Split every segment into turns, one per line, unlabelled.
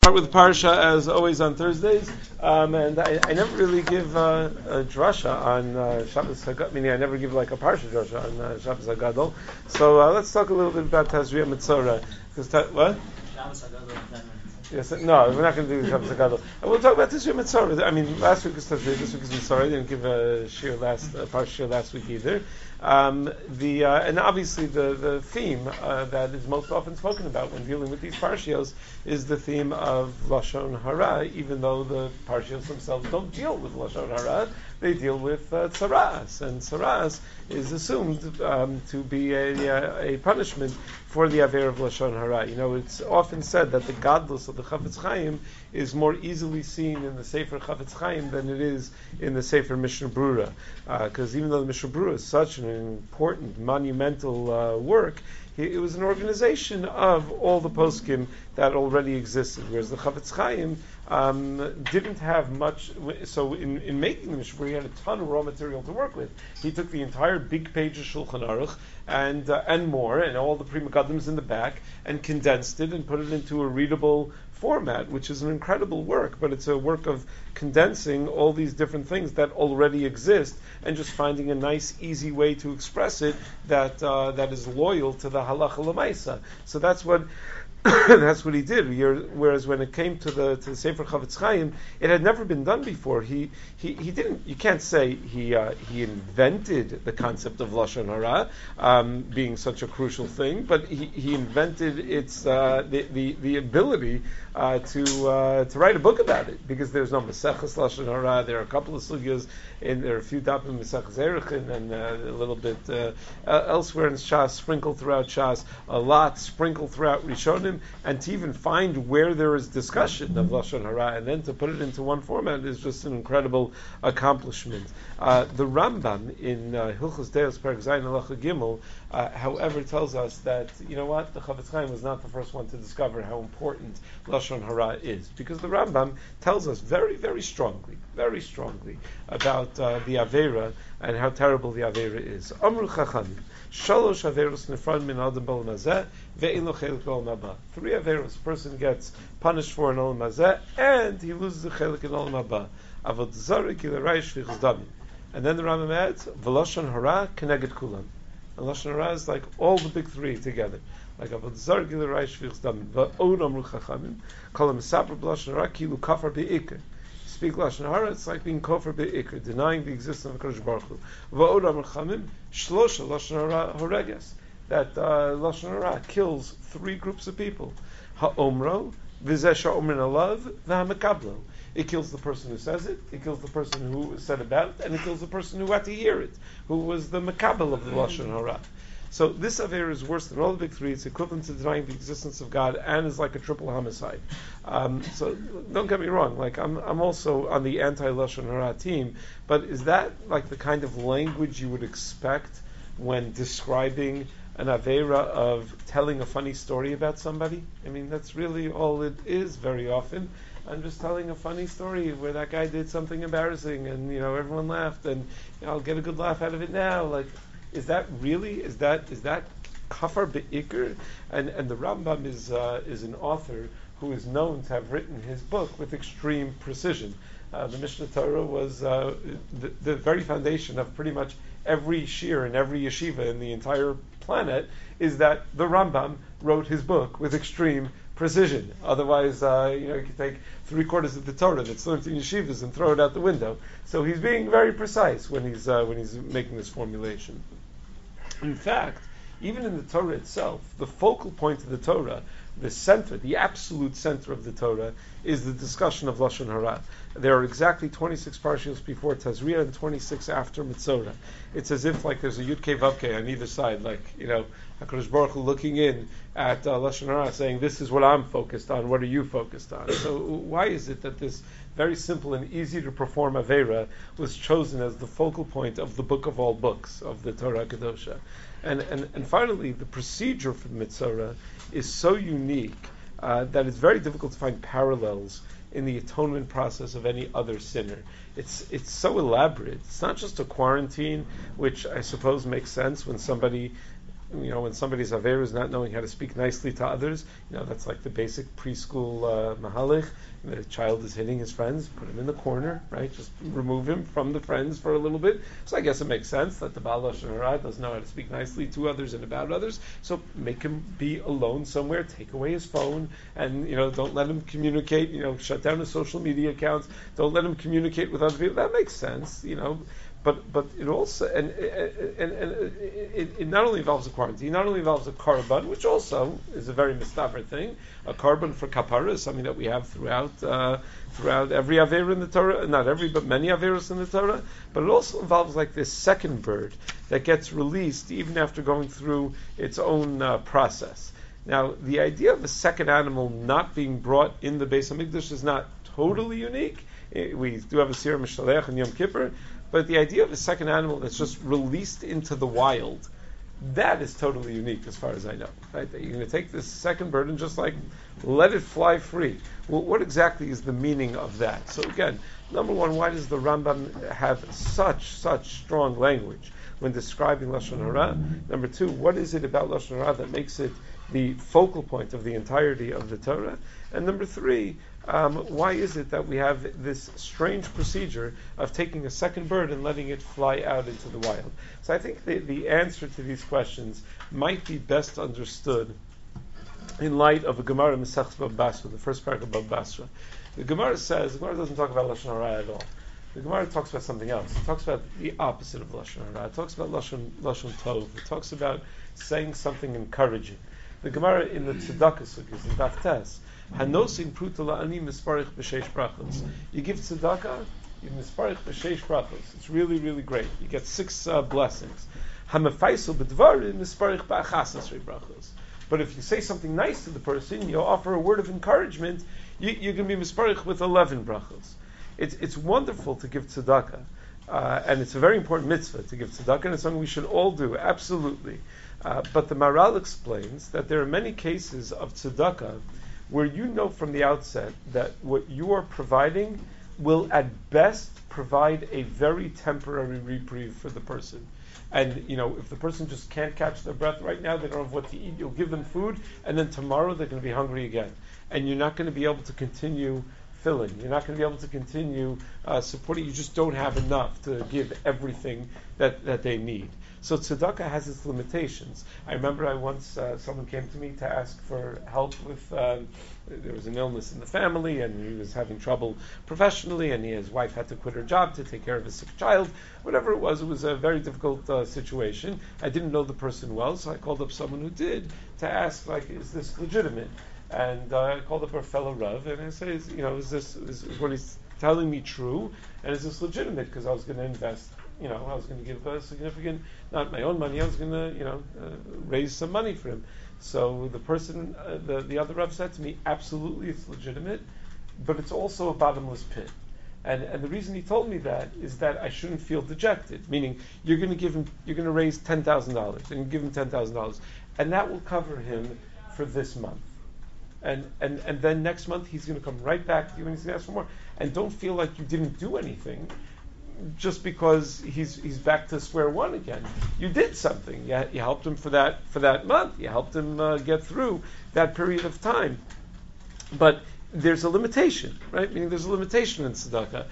Start with Parsha as always on Thursdays, and I never really give a drasha on Shabbos Hagadol. Meaning I never give like a Parsha drasha on Shabbos Hagadol. So let's talk a little bit about Tazria Mitzorah. What?
Shabbos Hagadol in 10 minutes.
Yes, no, we're not going to do Shabbos Hagadol. We'll talk about Tazria Mitzorah. I mean, last week was Tazria, this week is Mitzorah. I didn't give a Parsha shir last week either. And obviously the theme that is most often spoken about when dealing with these parshios is the theme of Lashon Hara, even though the parshios themselves don't deal with Lashon Hara, they deal with tzaras, and tzaras is assumed to be a punishment for the aver of Lashon Hara. You know, it's often said that the godless of the Chafetz Chaim is more easily seen in the Sefer Chafetz Chaim than it is in the Sefer Mishnah Brura, because even though the Mishnah Brura is such an important, monumental work, it was an organization of all the poskim that already existed, whereas the Chafetz Chaim didn't have much. So in making the Mishnah Brura, he had a ton of raw material to work with. He took the entire big page of Shulchan Aruch and more, and all the Pri Megaddims in the back, and condensed it and put it into a readable format, which is an incredible work, but it's a work of condensing all these different things that already exist and just finding a nice, easy way to express it that is loyal to the halacha l'maisa. So that's what that's what he did. Whereas when it came to the Sefer Chafetz Chaim, it had never been done before. He didn't. You can't say he invented the concept of Lashon Hara, being such a crucial thing, but he invented its the ability to write a book about it, because there's no Maseches Lashon Hara. There are a couple of sugyas, and there are a few dapim Maseches Erechin, and a little bit elsewhere in Shas, sprinkled throughout Shas, a lot sprinkled throughout Rishonim, and to even find where there is discussion of Lashon Hara and then to put it into one format is just an incredible accomplishment. The Rambam in Hilchos Deos Perek Zayin Halacha Gimel, however, tells us that, you know what, the Chafetz Chaim was not the first one to discover how important Lashon Hara is, because the Rambam tells us very, very strongly about the Avera and how terrible the Avera is. Amru Chachamim, Shalosh Averos Nefran Min Adam B'Olam Hazeh Ve'in Lo Chelik B'Olam Haba. 3 Averos, person gets punished for in Olam Hazeh, and he loses the Chelik in Olam Haba. Avod Zarek Yilerai Shvichus Damim. And then the Rambam adds, V'Lashon Hara Keneged Kulam. And Lashon Hara is like all the big 3 together. Like Avod Zarek Yilerai Shvichus Damim. V'Od Amru Chachamim Kol HaMesaper B'Lashon Hara Kilu Kafar Be'ikr. Speak Lashon Hara, it's like being kofar be'ikr, denying the existence of HaKadosh Baruch Hu. Va'od Amar Chamim, Shlosha Lashon Hara Horeges, that Lashon Hara kills 3 groups of people. Ha'omro, V'zeh sha'omrin alav, v'ha'mekablo. It kills the person who says it, it kills the person who said about it, and it kills the person who had to hear it, who was the mekabel of the Lashon Hara. So this Aver is worse than all the big 3. It's equivalent to denying the existence of God, and is like a triple homicide. So don't get me wrong. Like I'm also on the anti-Lashon Hara team, but is that like the kind of language you would expect when describing an Avera of telling a funny story about somebody? I mean, that's really all it is very often. I'm just telling a funny story where that guy did something embarrassing, and everyone laughed, and I'll get a good laugh out of it now. Like, is that kafar be'ikr? And the Rambam is an author who is known to have written his book with extreme precision. The Mishnah Torah was the very foundation of pretty much every shir and every yeshiva in the entire planet, is that the Rambam wrote his book with extreme precision. Otherwise, you could take 3/4 of the Torah that's learned in yeshivas and throw it out the window. So he's being very precise when he's making this formulation. In fact, even in the Torah itself, the focal point of the Torah, the center, the absolute center of the Torah, is the discussion of Lashon Hara. There are exactly 26 parshios before Tazria and 26 after Mitzorah. It's as if like there's a Yud Kei Vav Kei on either side, like HaKadosh Baruch Hu looking in at Lashon Hara, saying, "This is what I'm focused on. What are you focused on?" So why is it that this very simple and easy to perform Avera was chosen as the focal point of the book of all books of the Torah Kedosha? And finally, the procedure for Mitzorah is so unique that it's very difficult to find parallels in the atonement process of any other sinner. It's so elaborate. It's not just a quarantine, which I suppose makes sense when somebody when somebody's aver is not knowing how to speak nicely to others, that's like the basic preschool mahalich. The child is hitting his friends, put him in the corner, right? Just remove him from the friends for a little bit. So I guess it makes sense that the Baal Lashon Hara doesn't know how to speak nicely to others and about others. So make him be alone somewhere, take away his phone, and don't let him communicate. Shut down his social media accounts. Don't let him communicate with other people. That makes sense. But it also it not only involves a quarantine, not only involves a korban, which also is a very mistaver thing. A korban for kapara is something that we have throughout every aver in the Torah, not every, but many averos in the Torah. But it also involves like this second bird that gets released even after going through its own process. Now, the idea of a second animal not being brought in the Beis Hamikdash is not totally unique. We do have a Sira Mishalech and Yom Kippur. But the idea of a second animal that's just released into the wild, that is totally unique as far as I know. Right? That you're going to take this second bird and just like let it fly free. Well, what exactly is the meaning of that? So again, number one, why does the Rambam have such strong language when describing Lashon Hara? Number two, what is it about Lashon Hara that makes it the focal point of the entirety of the Torah? And number three, why is it that we have this strange procedure of taking a second bird and letting it fly out into the wild? So I think the answer to these questions might be best understood in light of a Gemara Masechta Bava Basra, the first paragraph of Bava Basra. The Gemara doesn't talk about Lashon Hara at all. The Gemara talks about something else. It talks about the opposite of Lashon Hara. It talks about Lashon Tov. It talks about saying something encouraging. The Gemara in the Tzedakah Sukkos in Daf Tes, Hanosin pruta la'ani misparich b'sheish brachos. You give tzedakah, you misparich b'sheish brachos. It's really, really great. You get 6 blessings. Hamafaisel b'dvarim misparich ba'achas asrei brachos. But if you say something nice to the person, you offer a word of encouragement, you can be misparich with 11 brachos. It's wonderful to give tzedakah, and it's a very important mitzvah to give tzedakah, and it's something we should all do, absolutely. But the Maral explains that there are many cases of tzedakah where you know from the outset that what you are providing will at best provide a very temporary reprieve for the person. And, if the person just can't catch their breath right now, they don't have what to eat, you'll give them food, and then tomorrow they're going to be hungry again. And you're not going to be able to continue filling. You're not going to be able to continue supporting. You just don't have enough to give everything that they need. So tzedakah has its limitations. I remember once someone came to me to ask for help with, there was an illness in the family and he was having trouble professionally and his wife had to quit her job to take care of a sick child. Whatever it was a very difficult situation. I didn't know the person well, so I called up someone who did to ask, is this legitimate? And I called up our fellow Rav and I said, is what he's telling me true? And is this legitimate? Because I was going to invest, I was going to give a significant, not my own money, I was going to, raise some money for him. So the person, the other Rav said to me, absolutely it's legitimate, but it's also a bottomless pit. And the reason he told me that is that I shouldn't feel dejected, meaning you're going to raise $10,000 and give him $10,000, and that will cover him for this month. And then next month he's going to come right back to you and he's going to ask for more. And don't feel like you didn't do anything just because he's back to square one again. You did something. You helped him for that month. You helped him get through that period of time. But there's a limitation, right? Meaning there's a limitation in tzedakah.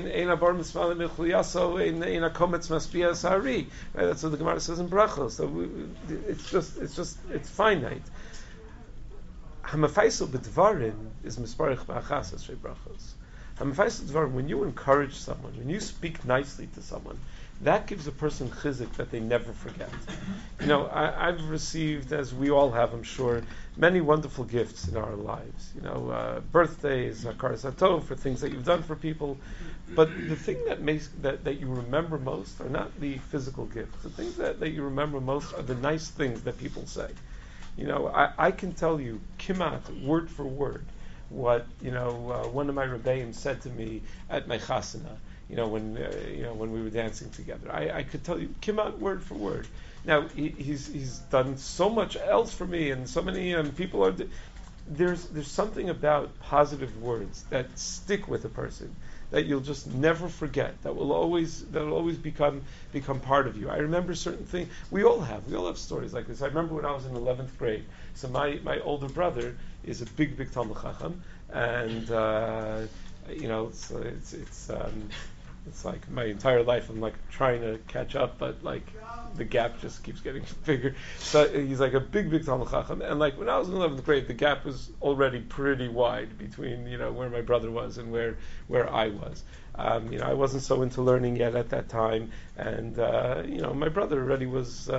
Right? That's what the Gemara says in Brachos. So it's finite. Hamafaisel b'dvarim is misparich ba'achas asrei brachos. Hamafaisel b'dvarim, when you encourage someone, when you speak nicely to someone, that gives a person chizik that they never forget. I've received, as we all have, I'm sure, many wonderful gifts in our lives. Birthdays, hakaras hatov, for things that you've done for people. But the thing that makes that you remember most are not the physical gifts. The things that you remember most are the nice things that people say. I can tell you, kimat, word for word, what one of my rebbeim said to me at my chasana. When we were dancing together, I could tell you kimat word for word. Now he's done so much else for me, and so many people are. there's something about positive words that stick with a person that you'll just never forget. That will always become part of you. I remember certain things. We all have stories like this. I remember when I was in 11th grade. So my older brother is a big Talmid Chacham, and it's like my entire life I'm like trying to catch up, but like the gap just keeps getting bigger. So he's like a big Talmid Chacham, and like when I was in 11th grade, the gap was already pretty wide between where my brother was and where I was. I wasn't so into learning yet at that time, and my brother already was.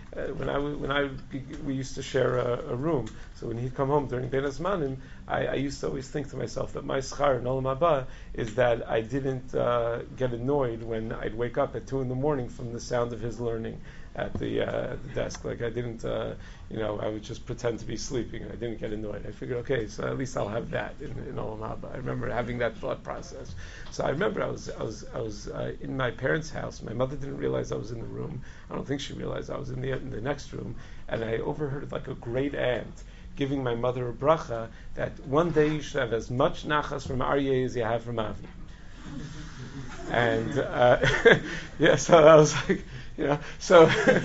We used to share a room. So when he'd come home during Bein Hazmanim, I used to always think to myself that my schar in Olam Haba is that I didn't get annoyed when I'd wake up at 2 a.m. from the sound of his learning at the desk. Like I didn't, I would just pretend to be sleeping, and I didn't get annoyed. I figured, okay, so at least I'll have that in Olam Haba. I remember having that thought process. So I remember I was in my parents' house. My mother didn't realize I was in the room. I don't think she realized I was in the next room, and I overheard like a great aunt giving my mother a bracha that one day you should have as much nachas from Aryeh as you have from Avi. And so I was like, so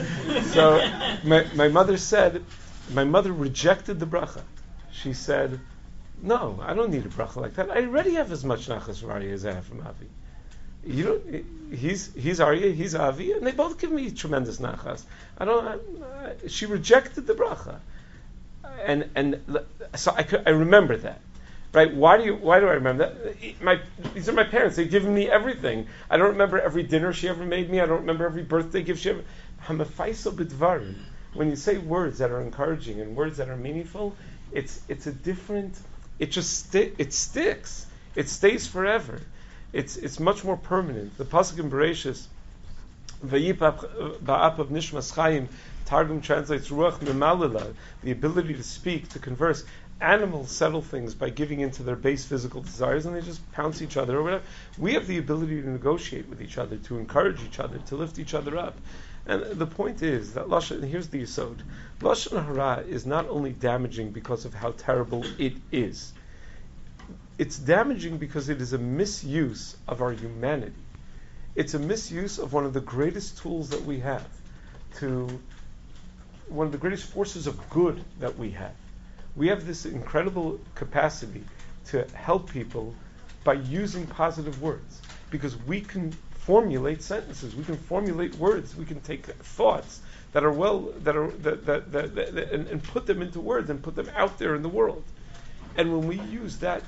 my mother rejected the bracha. She said, no, I don't need a bracha like that. I already have as much nachas from Aryeh as I have from Avi. He's Aryeh, he's Avi, and they both give me tremendous nachas. She rejected the bracha. And so I remember that, right? Why do I remember that? These are my parents. They've given me everything. I don't remember every dinner she ever made me. I don't remember every birthday gift she ever. Hamafaiso b'dvarim. When you say words that are encouraging and words that are meaningful, it's a different. It just it sticks. It stays forever. It's much more permanent. The pasuk in Bereshis, Vayipach ba'apav nishmas chayim. Targum translates ruach memalila, the ability to speak, to converse. Animals settle things by giving into their base physical desires, and they just pounce each other or whatever. We have the ability to negotiate with each other, to encourage each other, to lift each other up. And the point is that and here's the yesod. Lashon hara is not only damaging because of how terrible it is. It's damaging because it is a misuse of our humanity. It's a misuse of one of the greatest tools that we have, one of the greatest forces of good that we have. We have this incredible capacity to help people by using positive words, because we can formulate sentences, we can formulate words, we can take thoughts that are and put them into words and put them out there in the world. And when we use that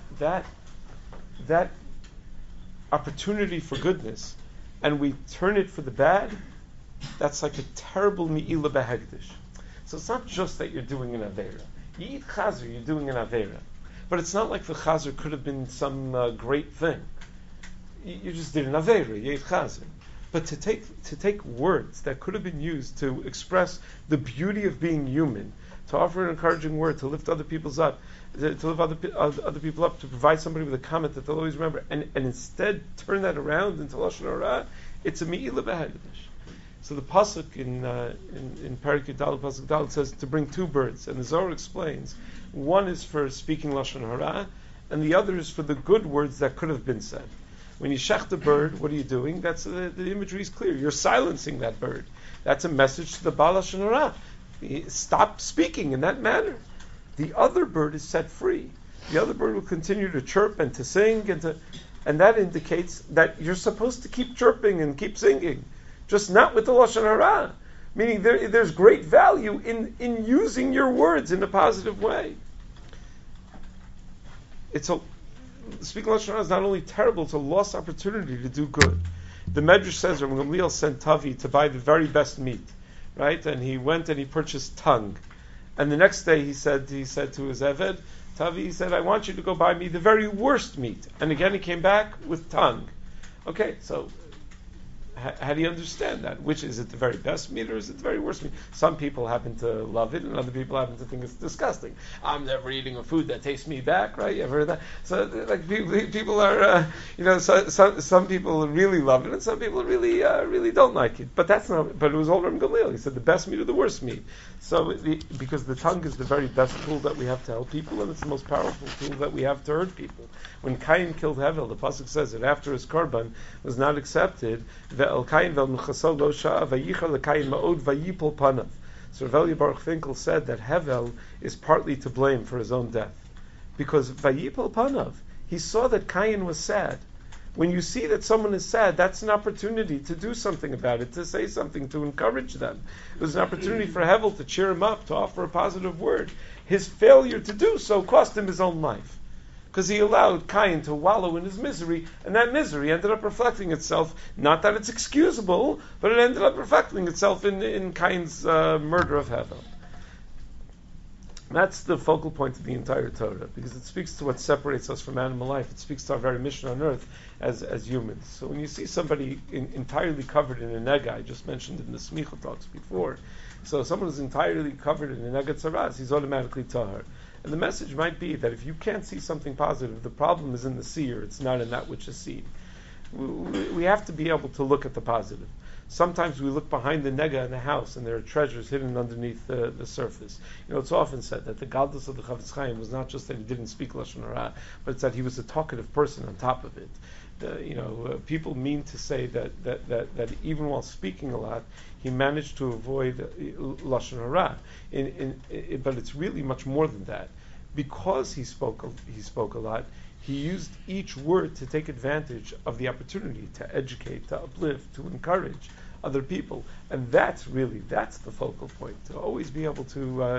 opportunity for goodness and we turn it for the bad, that's like a terrible mi'ila behegdish. So it's not just that you're doing an Aveira. You eat chazer, you're doing an Aveira. But it's not like the chazer could have been some great thing. You just did an Aveira, you ate chazer. But to take words that could have been used to express the beauty of being human, to offer an encouraging word, to lift other people up, to lift other people up, to provide somebody with a comment that they'll always remember, and instead turn that around into Lashon Hara, it's a mi'ila behegdish. So the pasuk in Perek Yudal, pasuk Dal, says to bring 2 birds, and the Zohar explains one is for speaking lashon hara, and the other is for the good words that could have been said. When you shecht a bird, what are you doing? That's the imagery is clear. You're silencing that bird. That's a message to the Baal lashon hara. Stop speaking in that manner. The other bird is set free. The other bird will continue to chirp and to sing and that indicates that you're supposed to keep chirping and keep singing. Just not with the lashon hara, meaning there's great value in using your words in a positive way. Speaking lashon hara is not only terrible; it's a lost opportunity to do good. The Medrash says Rabbi Gamliel sent Tavi to buy the very best meat, right? And he went and he purchased tongue, and the next day he said to his Eved, Tavi, he said, "I want you to go buy me the very worst meat." And again he came back with tongue. Okay, so how do you understand that? Which is it the very best meat or is it the very worst meat? Some people happen to love it, and other people happen to think it's disgusting. I'm never eating a food that tastes me back, right? You ever heard that? So, like people are, some people really love it, and some people really don't like it. But that's not. But it was all Rabbi Gamliel. He said the best meat or the worst meat. So, because the tongue is the very best tool that we have to help people, and it's the most powerful tool that we have to hurt people. When Cain killed Hevel, the pasuk says that after his korban was not accepted, ve'el Cain ve'el mechasol lo sha'a vayichar leKain ma'od vayipol panav. So Rav Elia Baruch Finkel said that Hevel is partly to blame for his own death, because vayipol panav, he saw that Cain was sad. When you see that someone is sad, that's an opportunity to do something about it, to say something, to encourage them. It was an opportunity for Hevel to cheer him up, to offer a positive word. His failure to do so cost him his own life, because he allowed Cain to wallow in his misery, and that misery ended up reflecting itself, not that it's excusable, but it ended up reflecting itself in Cain's murder of Hevel. That's the focal point of the entire Torah, because it speaks to what separates us from animal life. It speaks to our very mission on earth as humans. So when you see somebody entirely covered in a nega, I just mentioned in the Smicha talks before, so someone who's entirely covered in a nega tzaraz, he's automatically tahar. And the message might be that if you can't see something positive, the problem is in the seer, it's not in that which is seen. We have to be able to look at the positive. Sometimes we look behind the nega in the house and there are treasures hidden underneath the surface. It's often said that the gadlus of the Chavetz Chaim was not just that he didn't speak Lashon Hara, but it's that he was a talkative person on top of it. People mean to say that even while speaking a lot, he managed to avoid Lashon Hara. But it's really much more than that. Because he spoke a lot, he used each word to take advantage of the opportunity to educate, to uplift, to encourage other people. And that's the focal point, to always be able to,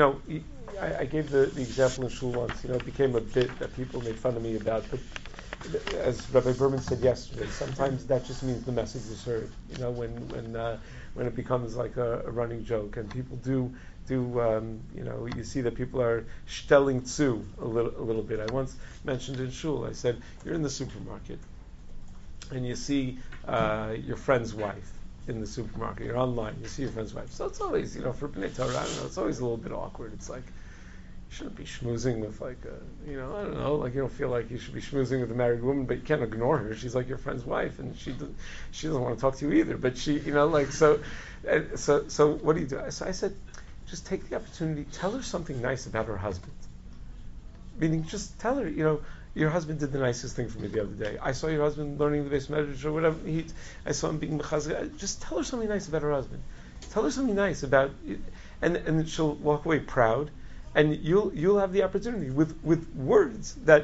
I gave the example in shul once, it became a bit that people made fun of me about, but as Rabbi Berman said yesterday, sometimes that just means the message was heard, when it becomes like a running joke, and people do you see that people are stelling tzu a little bit. I once mentioned in shul, I said, you're in the supermarket, and you see your friend's wife in the supermarket. You're online, you see your friend's wife. So it's always, for B'nai Torah, I don't know, it's always a little bit awkward. It's like, you shouldn't be schmoozing with I don't know, you don't feel like you should be schmoozing with a married woman, but you can't ignore her. She's like your friend's wife, and she doesn't want to talk to you either. But she, so what do you do? So I said, just take the opportunity, tell her something nice about her husband. Meaning, just tell her, your husband did the nicest thing for me the other day. I saw your husband learning the base medrash or whatever. I saw him being mechazek. Just tell her something nice about her husband. Tell her something nice about, and she'll walk away proud, and you'll have the opportunity with words that,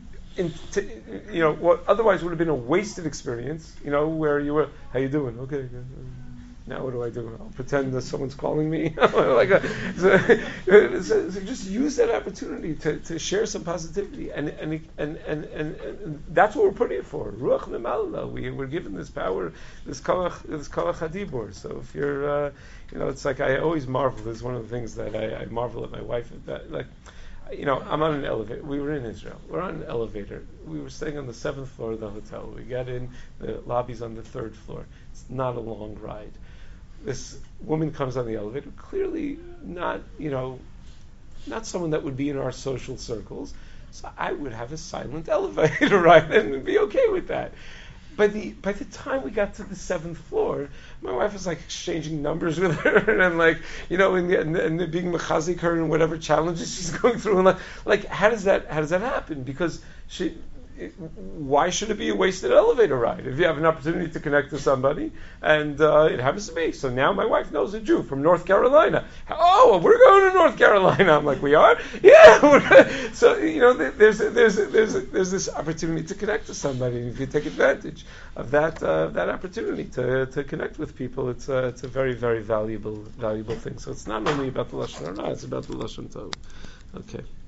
what otherwise would have been a wasted experience. Where you were, how you doing? Okay. Now what do I do? I'll pretend that someone's calling me. So just use that opportunity to share some positivity, and that's what we're putting it for. Ruach Nemallah. We're given this power, this kolach hadibur. So if you're, it's like I always marvel. This is one of the things that I marvel at my wife. I'm on an elevator. We were in Israel. We're on an elevator. We were staying on the 7th floor of the hotel. We got in. The lobby's on the 3rd floor. It's not a long ride. This woman comes on the elevator, clearly not someone that would be in our social circles. So I would have a silent elevator ride and be okay with that. By the time we got to the 7th floor, my wife was like exchanging numbers with her and and being mechazik her and whatever challenges she's going through. And like how does that happen? Because why should it be a wasted elevator ride if you have an opportunity to connect to somebody? And it happens to be. So now my wife knows a Jew from North Carolina. Oh, we're going to North Carolina. I'm like, we are? Yeah. So there's this opportunity to connect to somebody, and if you take advantage of that opportunity to connect with people, it's a very, very valuable thing. So it's not only about the Lashon Hara, it's about the Lashon Tov. Okay.